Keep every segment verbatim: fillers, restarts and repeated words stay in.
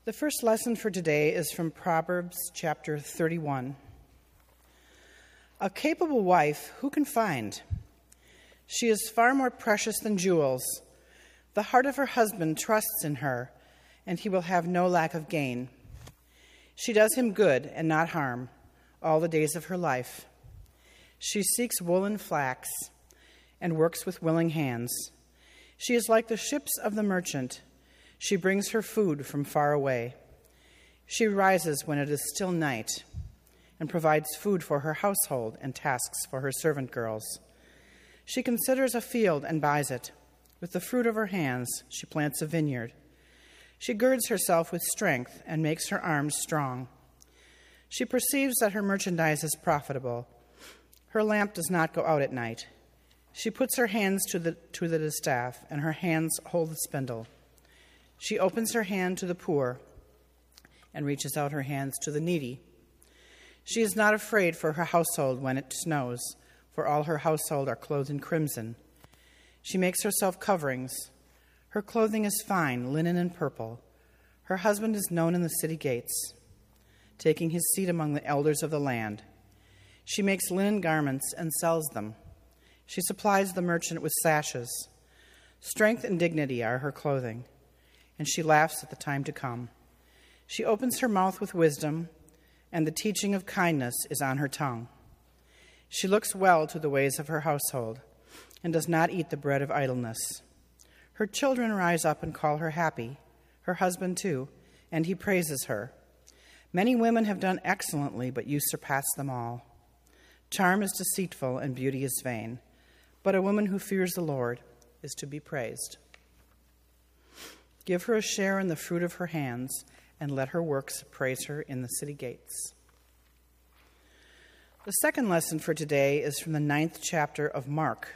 The first lesson for today is from Proverbs chapter thirty-one. A capable wife who can find? She is far more precious than jewels. The heart of her husband trusts in her, and he will have no lack of gain. She does him good and not harm all the days of her life. She seeks wool and flax and works with willing hands. She is like the ships of the merchant. She brings her food from far away. She rises when it is still night and provides food for her household and tasks for her servant girls. She considers a field and buys it. With the fruit of her hands, she plants a vineyard. She girds herself with strength and makes her arms strong. She perceives that her merchandise is profitable. Her lamp does not go out at night. She puts her hands to the, to the distaff, and her hands hold the spindle. She opens her hand to the poor and reaches out her hands to the needy. She is not afraid for her household when it snows, for all her household are clothed in crimson. She makes herself coverings. Her clothing is fine, linen and purple. Her husband is known in the city gates, taking his seat among the elders of the land. She makes linen garments and sells them. She supplies the merchant with sashes. Strength and dignity are her clothing, and she laughs at the time to come. She opens her mouth with wisdom, and the teaching of kindness is on her tongue. She looks well to the ways of her household, and does not eat the bread of idleness. Her children rise up and call her happy, her husband too, and he praises her. Many women have done excellently, but you surpass them all. Charm is deceitful, and beauty is vain, but a woman who fears the Lord is to be praised. Give her a share in the fruit of her hands, and let her works praise her in the city gates. The second lesson for today is from the ninth chapter of Mark.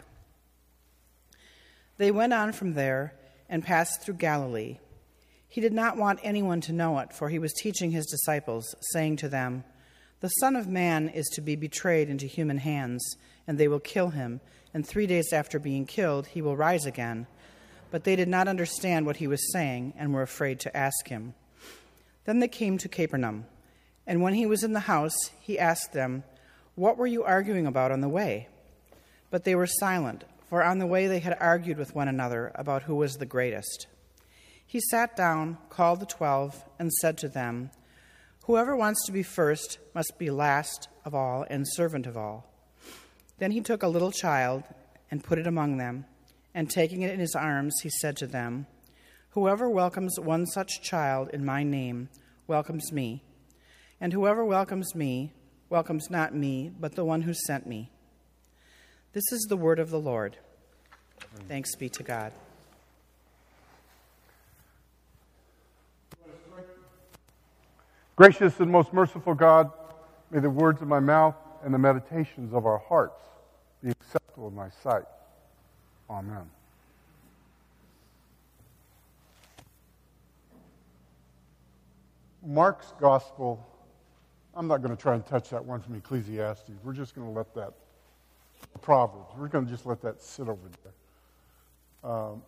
They went on from there and passed through Galilee. He did not want anyone to know it, for he was teaching his disciples, saying to them, "The Son of Man is to be betrayed into human hands, and they will kill him, and three days after being killed he will rise again." But they did not understand what he was saying and were afraid to ask him. Then they came to Capernaum, and when he was in the house, he asked them, "What were you arguing about on the way?" But they were silent, for on the way they had argued with one another about who was the greatest. He sat down, called the twelve, and said to them, "Whoever wants to be first must be last of all and servant of all." Then he took a little child and put it among them, and taking it in his arms, he said to them, "Whoever welcomes one such child in my name welcomes me, and whoever welcomes me welcomes not me, but the one who sent me." This is the word of the Lord. Thanks be to God. Gracious and most merciful God, may the words of my mouth and the meditations of our hearts be acceptable in thy sight. Amen. Mark's gospel, I'm not going to try and touch that one from Ecclesiastes. We're just going to let that, Proverbs, we're going to just let that sit over there. Um,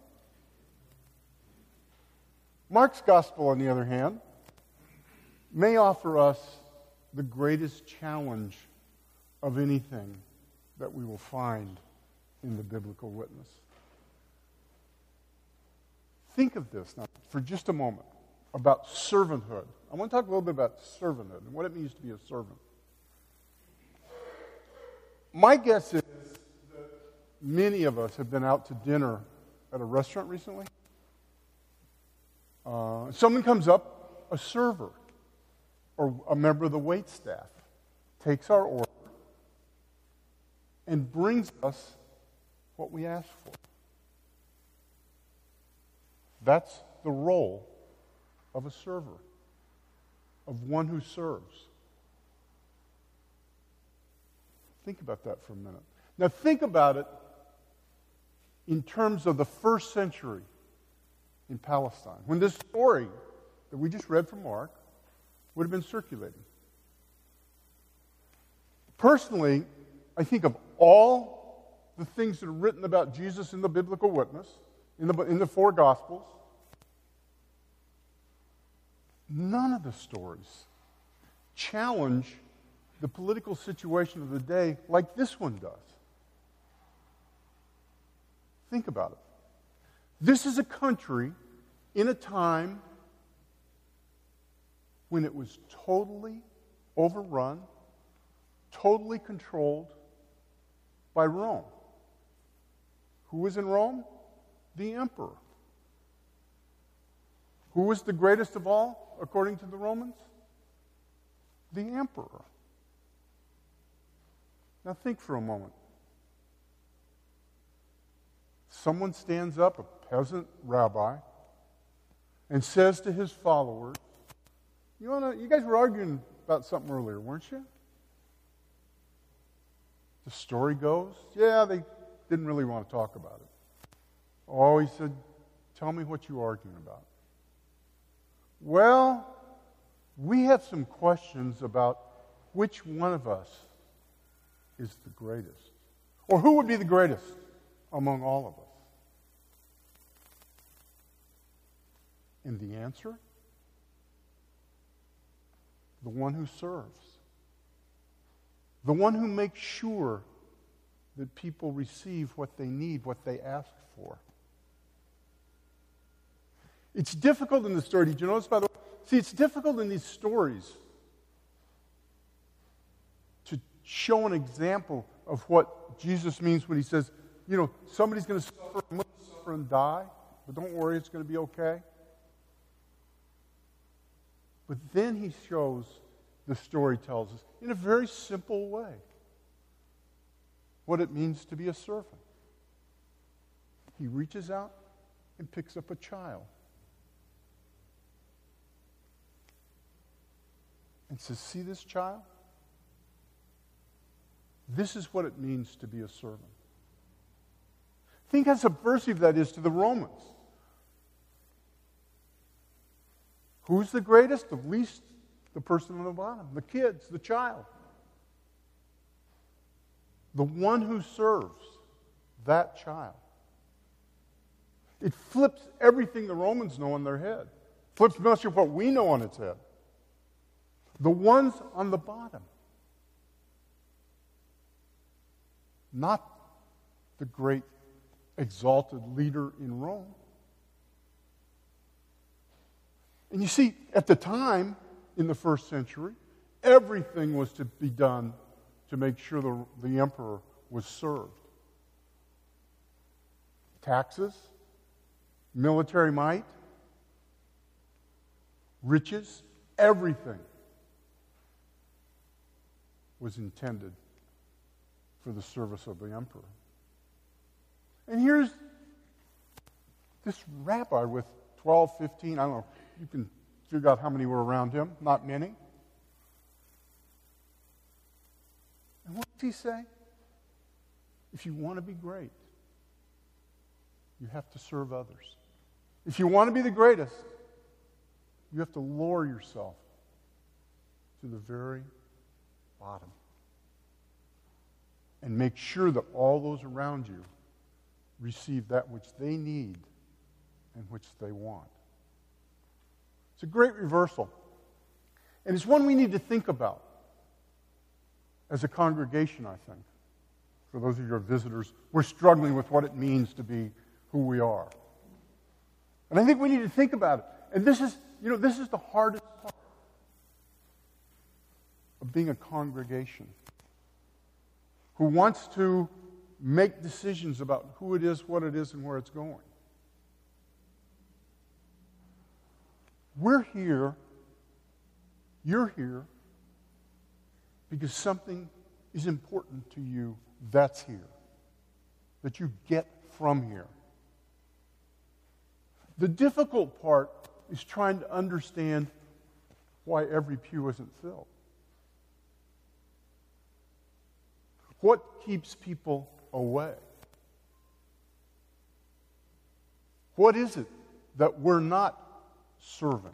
Mark's gospel, on the other hand, may offer us the greatest challenge of anything that we will find in the biblical witness. Think of this now for just a moment about servanthood. I want to talk a little bit about servanthood and what it means to be a servant. My guess is that many of us have been out to dinner at a restaurant recently. Uh, someone comes up, a server or a member of the wait staff, takes our order and brings us what we asked for. That's the role of a server, of one who serves. Think about that for a minute. Now think about it in terms of the first century in Palestine, when this story that we just read from Mark would have been circulating. Personally, I think of all the things that are written about Jesus in the biblical witness, in the, in the four Gospels, none of the stories challenge the political situation of the day like this one does. Think about it. This is a country in a time when it was totally overrun, totally controlled by Rome. Who was in Rome? The emperor. Who was the greatest of all, according to the Romans? The emperor. Now think for a moment. Someone stands up, a peasant rabbi, and says to his followers, you wanna, you guys were arguing about something earlier, weren't you? The story goes, yeah, they didn't really want to talk about it. Oh, he said, tell me what you're arguing about. Well, we have some questions about which one of us is the greatest. Or who would be the greatest among all of us? And the answer? The one who serves. The one who makes sure that people receive what they need, what they ask for. It's difficult in the story. Did you notice, by the way? See, it's difficult in these stories to show an example of what Jesus means when he says, you know, somebody's going to suffer, I'm going to suffer and die, but don't worry, it's going to be okay. But then he shows, the story tells us, in a very simple way, what it means to be a servant. He reaches out and picks up a child and says, see this child? This is what it means to be a servant. Think how subversive that is to the Romans. Who's the greatest? The least, the person on the bottom, the kids, the child. The one who serves, that child. It flips everything the Romans know on their head. Flips much of what we know on its head. The ones on the bottom. Not the great exalted leader in Rome. And you see, at the time, in the first century, everything was to be done to make sure the, the emperor was served. Taxes, military might, riches, everything was intended for the service of the emperor. And here's this rabbi with twelve, fifteen, I don't know, you can figure out how many were around him, not many. And what does he say? If you want to be great, you have to serve others. If you want to be the greatest, you have to lower yourself to the very bottom. And make sure that all those around you receive that which they need and which they want. It's a great reversal. And it's one we need to think about as a congregation, I think. For those of you who are visitors, we're struggling with what it means to be who we are. And I think we need to think about it. And this is, you know, this is the hardest part of being a congregation who wants to make decisions about who it is, what it is, and where it's going. We're here, you're here, because something is important to you that's here, that you get from here. The difficult part is trying to understand why every pew isn't filled. What keeps people away? What is it that we're not serving?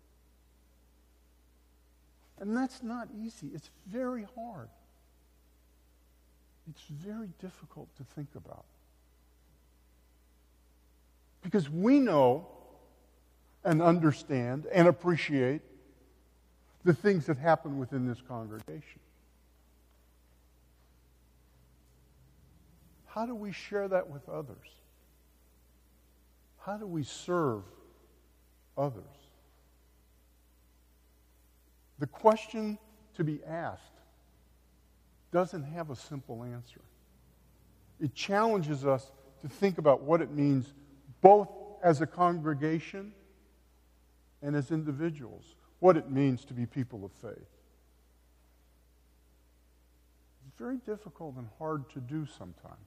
And that's not easy. It's very hard. It's very difficult to think about. Because we know and understand and appreciate the things that happen within this congregation? How do we share that with others? How do we serve others? The question to be asked doesn't have a simple answer. It challenges us to think about what it means both as a congregation and as individuals, what it means to be people of faith. It's very difficult and hard to do sometimes.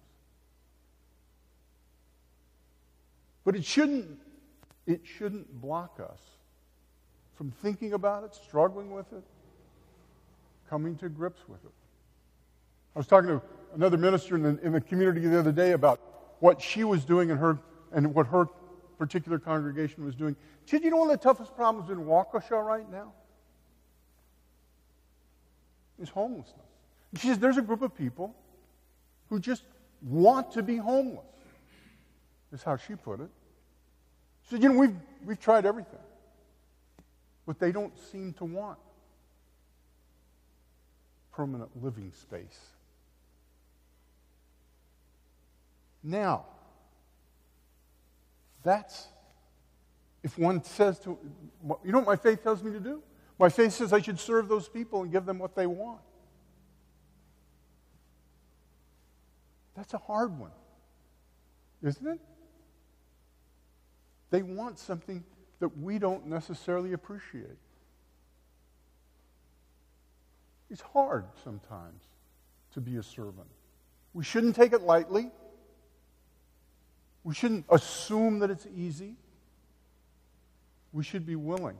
But it shouldn't, it shouldn't block us from thinking about it, struggling with it, coming to grips with it. I was talking to another minister in the, in the community the other day about what she was doing in her and what her particular congregation was doing. She said, you know one of the toughest problems in Waukesha right now is homelessness. And she says there's a group of people who just want to be homeless, is how she put it. She said, you know, we've, we've tried everything, but they don't seem to want permanent living space. Now, that's, if one says to, you know what my faith tells me to do? My faith says I should serve those people and give them what they want. That's a hard one, isn't it? They want something that we don't necessarily appreciate. It's hard sometimes to be a servant. We shouldn't take it lightly. We shouldn't assume that it's easy. We should be willing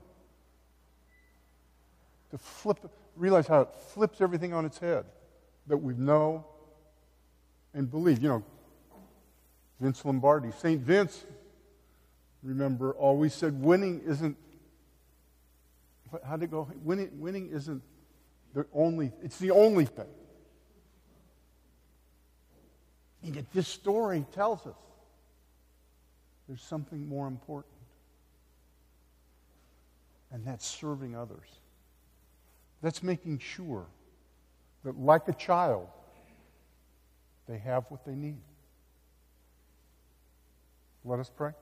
to flip, realize how it flips everything on its head, that we know and believe. You know, Vince Lombardi, Saint Vince, remember, always said winning isn't, how'd it go? Winning, winning isn't the only, it's the only thing. And yet this story tells us there's something more important. And that's serving others. That's making sure that, like a child, they have what they need. Let us pray.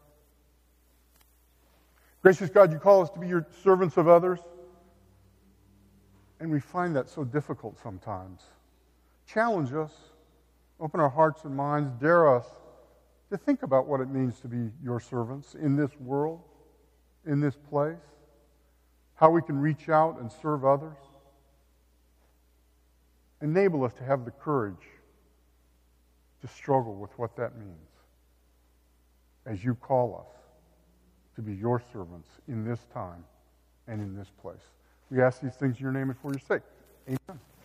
Gracious God, you call us to be your servants of others, and we find that so difficult sometimes. Challenge us, open our hearts and minds, dare us to think about what it means to be your servants in this world, in this place, how we can reach out and serve others. Enable us to have the courage to struggle with what that means as you call us to be your servants in this time and in this place. We ask these things in your name and for your sake. Amen.